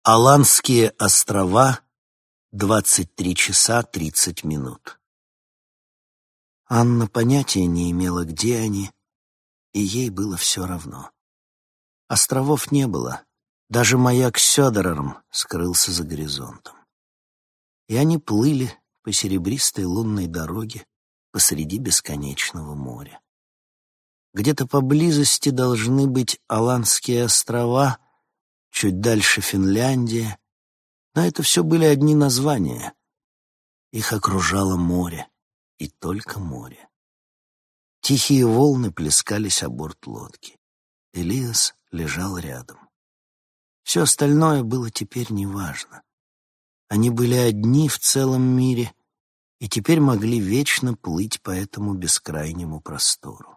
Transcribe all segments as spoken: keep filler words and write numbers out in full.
Аландские острова, двадцать три часа тридцать минут. Анна понятия не имела, где они, и ей было все равно. Островов не было, даже маяк Сёдерерм скрылся за горизонтом. И они плыли по серебристой лунной дороге посреди бесконечного моря. Где-то поблизости должны быть Аландские острова, чуть дальше Финляндия, но это все были одни названия. Их окружало море, и только море. Тихие волны плескались о борт лодки. Элиас лежал рядом. Все остальное было теперь неважно. Они были одни в целом мире и теперь могли вечно плыть по этому бескрайнему простору.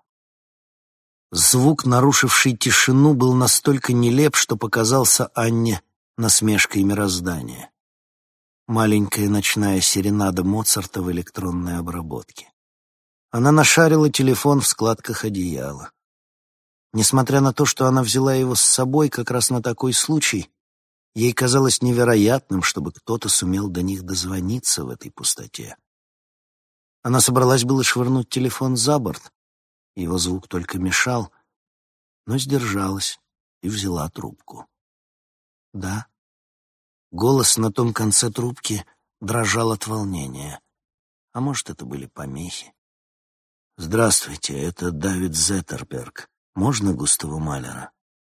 Звук, нарушивший тишину, был настолько нелеп, что показался Анне насмешкой мироздания. Маленькая ночная серенада Моцарта в электронной обработке. Она нашарила телефон в складках одеяла. Несмотря на то, что она взяла его с собой как раз на такой случай, ей казалось невероятным, чтобы кто-то сумел до них дозвониться в этой пустоте. Она собралась было швырнуть телефон за борт, его звук только мешал, но сдержалась и взяла трубку. Да. Голос на том конце трубки дрожал от волнения. А может, это были помехи. «Здравствуйте, это Давид Зеттерберг. Можно Густава Малера?»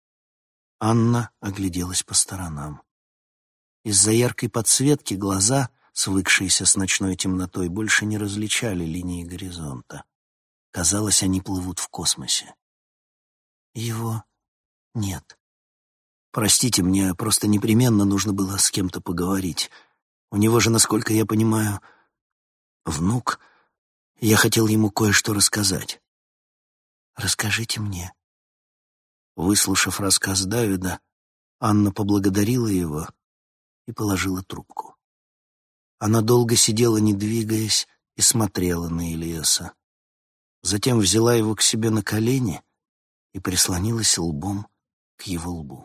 Анна огляделась по сторонам. Из-за яркой подсветки глаза, свыкшиеся с ночной темнотой, больше не различали линии горизонта. Казалось, они плывут в космосе. Его нет. Простите, мне просто непременно нужно было с кем-то поговорить. У него же, насколько я понимаю, внук. Я хотел ему кое-что рассказать. Расскажите мне. Выслушав рассказ Давида, Анна поблагодарила его и положила трубку. Она долго сидела, не двигаясь, и смотрела на Элиаса. Затем взяла его к себе на колени и прислонилась лбом к его лбу.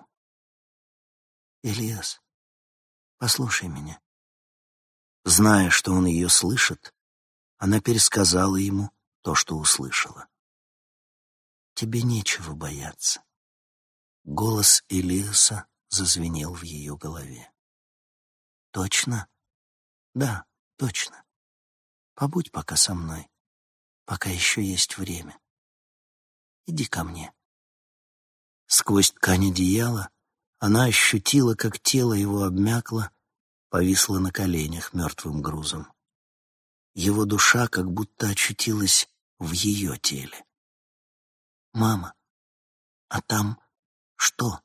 «Элиас, послушай меня». Зная, что он ее слышит, она пересказала ему то, что услышала. «Тебе нечего бояться». Голос Элиаса зазвенел в ее голове. «Точно?» «Да, точно. Побудь пока со мной, пока еще есть время. Иди ко мне». Сквозь ткань одеяла она ощутила, как тело его обмякло, повисло на коленях мертвым грузом. Его душа как будто очутилась в ее теле. «Мама, а там что?»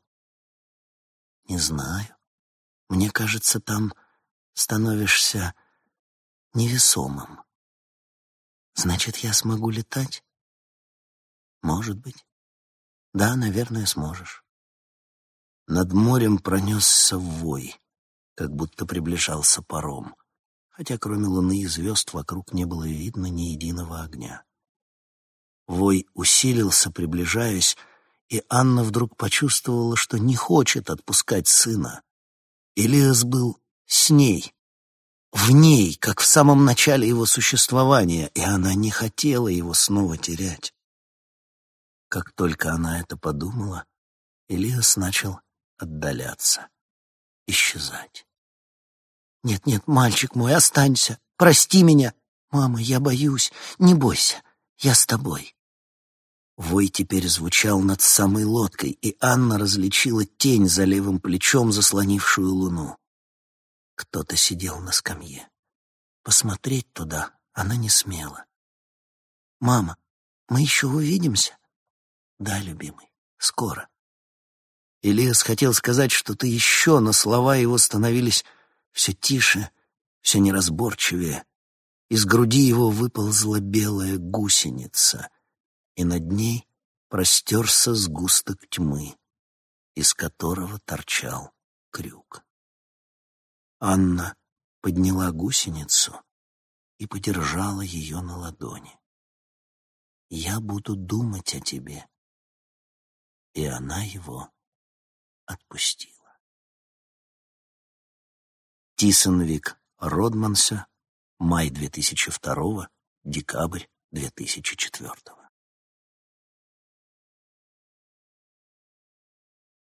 «Не знаю. Мне кажется, там становишься невесомым. Значит, я смогу летать?» «Может быть. Да, наверное, сможешь». Над морем пронесся вой, как будто приближался паром, хотя кроме луны и звезд вокруг не было видно ни единого огня. Вой усилился, приближаясь, и Анна вдруг почувствовала, что не хочет отпускать сына. Элиас был с ней, в ней, как в самом начале его существования, и она не хотела его снова терять. Как только она это подумала, Элиас начал отдаляться, исчезать. «Нет, нет, мальчик мой, останься, прости меня. Мама, я боюсь, не бойся, я с тобой». Вой теперь звучал над самой лодкой, и Анна различила тень за левым плечом, заслонившую луну. Кто-то сидел на скамье. Посмотреть туда она не смела. «Мама, мы еще увидимся?» «Да, любимый, скоро». Элиас хотел сказать что-то еще, но слова его становились все тише, все неразборчивее. Из груди его выползла белая гусеница, и над ней простерся сгусток тьмы, из которого торчал крюк. Анна подняла гусеницу и подержала ее на ладони. «Я буду думать о тебе». И она его отпустила. Тисенвик Родмансе, май две тысячи второго, декабрь две тысячи четвёртого.